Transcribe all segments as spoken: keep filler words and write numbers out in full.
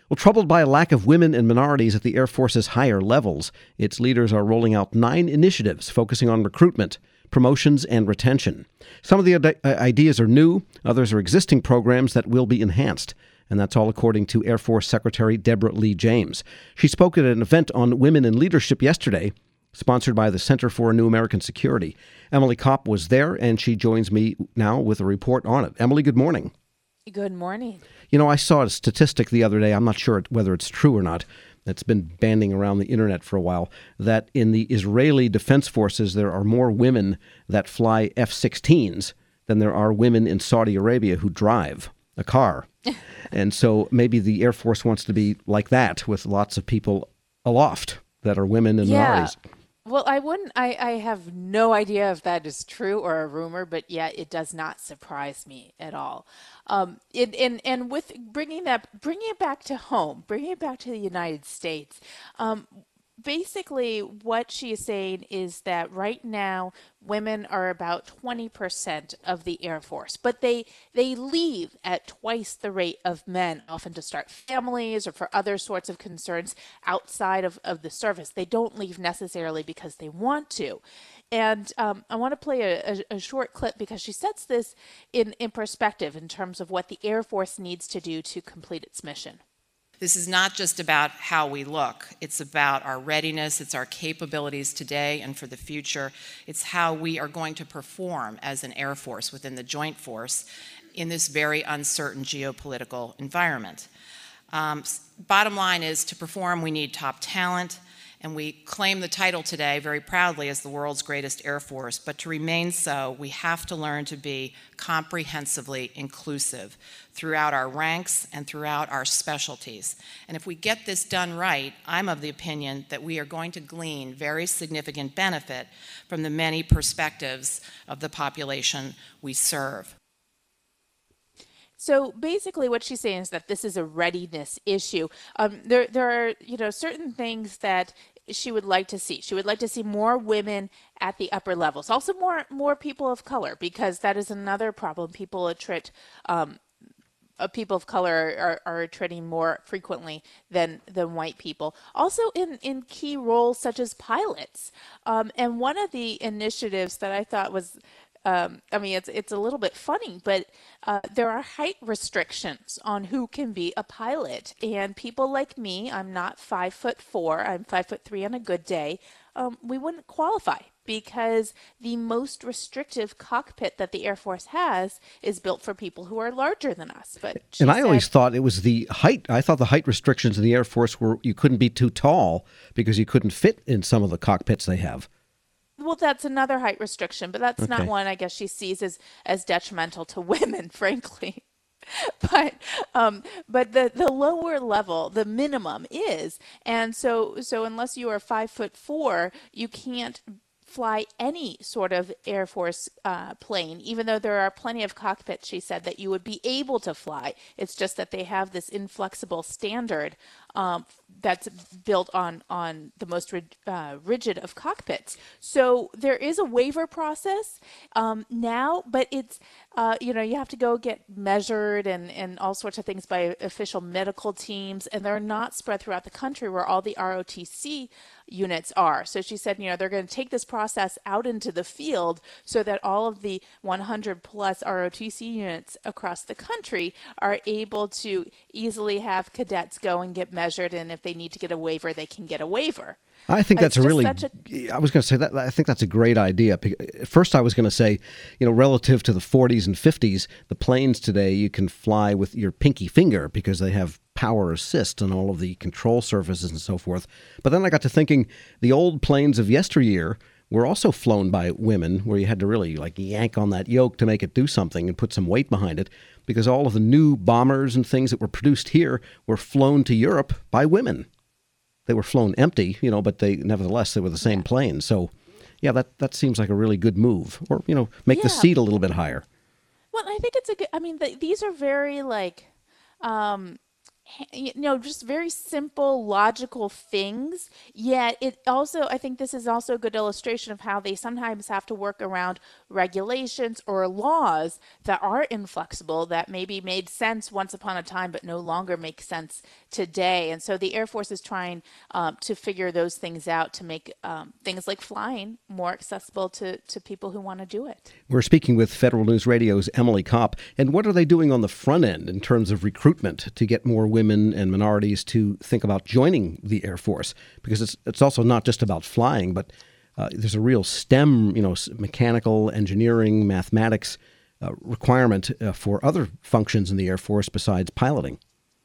Well, troubled by a lack of women and minorities at the Air Force's higher levels, its leaders are rolling out nine initiatives focusing on recruitment, promotions, and retention. Some of the ide- ideas are new, others are existing programs that will be enhanced. And that's all according to Air Force Secretary Deborah Lee James. She spoke at an event on women in leadership yesterday, sponsored by the Center for New American Security. Emily Kopp was there, and she joins me now with a report on it. Emily, good morning. Good morning. You know, I saw a statistic the other day, I'm not sure whether it's true or not, it's been banding around the internet for a while, that in the Israeli Defense Forces there are more women that fly F sixteens than there are women in Saudi Arabia who drive a car. And so maybe the Air Force wants to be like that, with lots of people aloft that are women and Yeah. minorities. Well, I wouldn't, I, I have no idea if that is true or a rumor, but yet it does not surprise me at all. Um, it, and, and with bringing that, bringing it back to home, bringing it back to the United States, um, basically what she is saying is that right now women are about twenty percent of the Air Force, but they they leave at twice the rate of men, often to start families or for other sorts of concerns outside of, of the service. They don't leave necessarily because they want to. And um, I want to play a, a, a short clip because she sets this in, in perspective in terms of what the Air Force needs to do to complete its mission. This is not just about how we look. It's about our readiness. It's our capabilities today and for the future. It's how we are going to perform as an Air Force within the Joint Force in this very uncertain geopolitical environment. Um, bottom line is, to perform, we need top talent. And we claim the title today very proudly as the world's greatest Air Force. But to remain so, we have to learn to be comprehensively inclusive throughout our ranks and throughout our specialties. And if we get this done right, I'm of the opinion that we are going to glean very significant benefit from the many perspectives of the population we serve. So basically what she's saying is that this is a readiness issue. Um, there, there are, you know, certain things that she would like to see. She would like to see more women at the upper levels. Also more, more people of color, because that is another problem. People attrit, um, uh, people of color are, are attriting more frequently than, than white people. Also in, in key roles such as pilots. Um, and one of the initiatives that I thought was Um, I mean, it's it's a little bit funny, but uh, there are height restrictions on who can be a pilot. And people like me, I'm not five foot four, I'm five foot three on a good day, um, we wouldn't qualify because the most restrictive cockpit that the Air Force has is built for people who are larger than us. But and I said, always thought it was the height. I thought the height restrictions in the Air Force were you couldn't be too tall because you couldn't fit in some of the cockpits they have. Well, that's another height restriction, but that's Okay. not one I guess she sees as, as detrimental to women, frankly. But um, but the, the lower level, the minimum is, and so so unless you are five foot four, you can't fly any sort of Air Force uh, plane, even though there are plenty of cockpits, she said, that you would be able to fly. It's just that they have this inflexible standard um, that's built on, on the most rig- uh, rigid of cockpits. So there is a waiver process um, now, but it's, uh, you know, you have to go get measured and, and all sorts of things by official medical teams, and they're not spread throughout the country where all the R O T C units are. So she said, you know, they're going to take this process out into the field so that all of the one hundred plus R O T C units across the country are able to easily have cadets go and get measured, and if they need to get a waiver, they can get a waiver. I think that's It's a just really, such a- I was going to say that, I think that's a great idea. At first I was going to say, you know, relative to the forties and fifties, the planes today, you can fly with your pinky finger because they have power assist and all of the control surfaces and so forth. But then I got to thinking the old planes of yesteryear were also flown by women, where you had to really like yank on that yoke to make it do something and put some weight behind it, because all of the new bombers and things that were produced here were flown to Europe by women. They were flown empty, you know, but they nevertheless, they were the same plane. So, yeah, that, that seems like a really good move. Or, you know, make the Yeah. seat a little bit higher. Well, I think it's a good, I mean, the, these are very like, um, you know, just very simple, logical things. Yet it also, I think this is also a good illustration of how they sometimes have to work around regulations or laws that are inflexible, that maybe made sense once upon a time, but no longer make sense today. And so the Air Force is trying um, to figure those things out to make um, things like flying more accessible to, to people who want to do it. We're speaking with Federal News Radio's Emily Kopp. And what are they doing on the front end in terms of recruitment to get more women and minorities to think about joining the Air Force? Because it's it's also not just about flying, but uh, there's a real STEM, you know, mechanical, engineering, mathematics uh, requirement uh, for other functions in the Air Force besides piloting.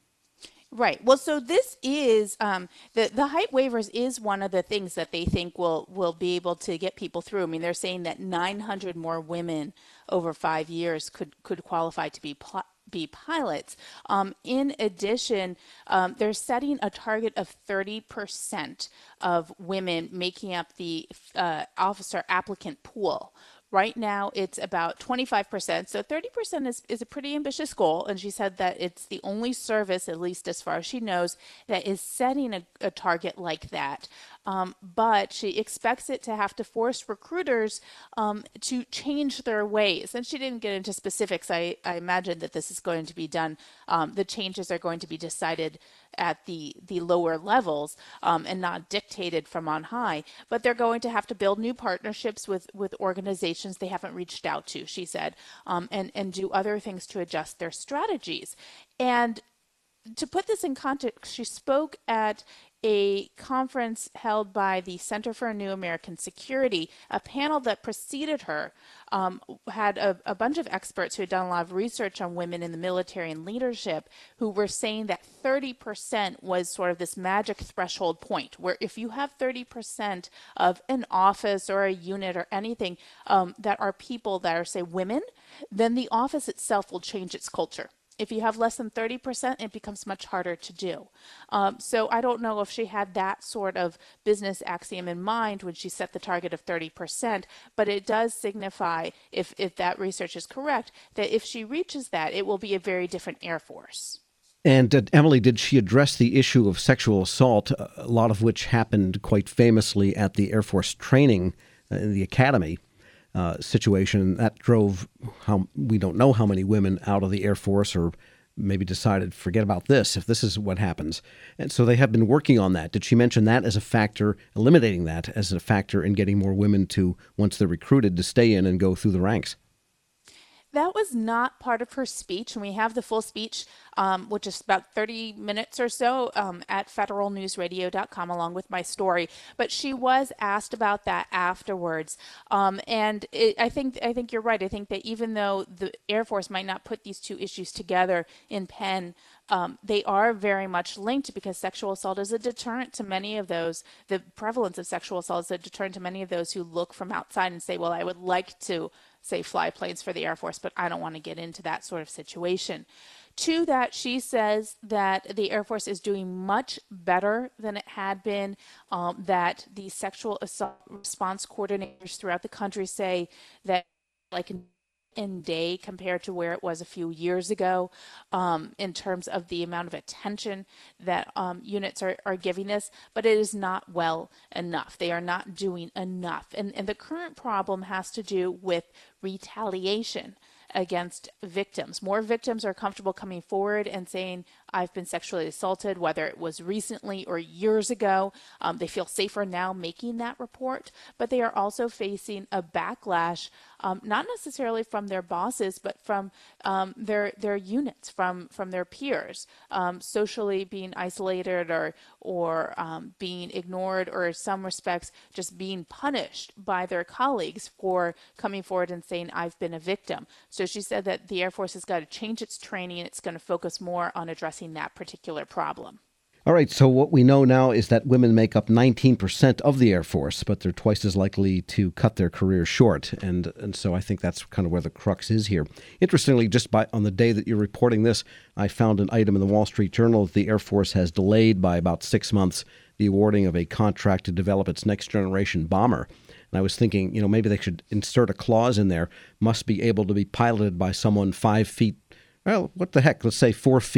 Right. Well, so this is um, the the height waivers is one of the things that they think will will be able to get people through. I mean, they're saying that nine hundred more women over five years could could qualify to be pl- be pilots. Um, in addition, um, they're setting a target of thirty percent of women making up the uh, officer applicant pool. Right now, it's about twenty-five percent. So thirty percent is, is a pretty ambitious goal. And she said that it's the only service, at least as far as she knows, that is setting a, a target like that. Um, but she expects it to have to force recruiters um, to change their ways. And she didn't get into specifics. I, I imagine that this is going to be done. Um, the changes are going to be decided at the, the lower levels um, and not dictated from on high. But they're going to have to build new partnerships with, with organizations they haven't reached out to, she said, um, and, and do other things to adjust their strategies. And to put this in context, she spoke at a conference held by the Center for New American Security. A panel that preceded her um, had a, a bunch of experts who had done a lot of research on women in the military and leadership, who were saying that thirty percent was sort of this magic threshold point, where if you have thirty percent of an office or a unit or anything um, that are people that are, say, women, then the office itself will change its culture. If you have less than thirty percent, it becomes much harder to do. Um, so I don't know if she had that sort of business axiom in mind when she set the target of thirty percent, but it does signify, if, if that research is correct, that if she reaches that, it will be a very different Air Force. And uh, Emily, did she address the issue of sexual assault, a lot of which happened quite famously at the Air Force training uh, in the academy? Uh, situation that drove how we don't know how many women out of the Air Force, or maybe decided forget about this if this is what happens. And so they have been working on that. Did she mention that as a factor, eliminating that as a factor in getting more women to, once they're recruited, to stay in and go through the ranks? That was not part of her speech, and we have the full speech, um, which is about thirty minutes or so, um, at federal news radio dot com, along with my story. But she was asked about that afterwards, um, and it, I think I think you're right. I think that even though the Air Force might not put these two issues together in pen, Um, they are very much linked, because sexual assault is a deterrent to many of those. The prevalence of sexual assault is a deterrent to many of those who look from outside and say, well, I would like to, say, fly planes for the Air Force, but I don't want to get into that sort of situation. To that, she says that the Air Force is doing much better than it had been, um, that the sexual assault response coordinators throughout the country say that, like, in day compared to where it was a few years ago, um, in terms of the amount of attention that um, units are, are giving us, but it is not well enough. They are not doing enough. And, and the current problem has to do with retaliation against victims. More victims are comfortable coming forward and saying, I've been sexually assaulted, whether it was recently or years ago. Um, they feel safer now making that report, but they are also facing a backlash, um, not necessarily from their bosses, but from um, their their units, from from their peers, um, socially being isolated or or um, being ignored, or in some respects just being punished by their colleagues for coming forward and saying, I've been a victim. So she said that the Air Force has got to change its training, and it's going to focus more on addressing that particular problem. All right, so what we know now is that women make up nineteen percent of the Air Force, but they're twice as likely to cut their career short. And and so I think that's kind of where the crux is here. Interestingly, just by on the day that you're reporting this, I found an item in the Wall Street Journal that the Air Force has delayed by about six months the awarding of a contract to develop its next generation bomber. And I was thinking, you know, maybe they should insert a clause in there, must be able to be piloted by someone five feet, well, what the heck, let's say four feet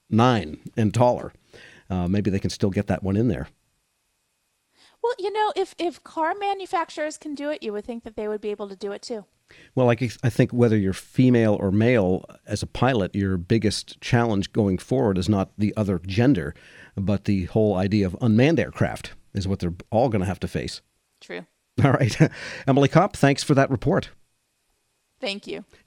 nine and taller. Uh, maybe they can still get that one in there. Well, you know, if, if car manufacturers can do it, you would think that they would be able to do it too. Well, I, I think whether you're female or male, as a pilot, your biggest challenge going forward is not the other gender, but the whole idea of unmanned aircraft is what they're all going to have to face. True. All right. Emily Kopp, thanks for that report. Thank you.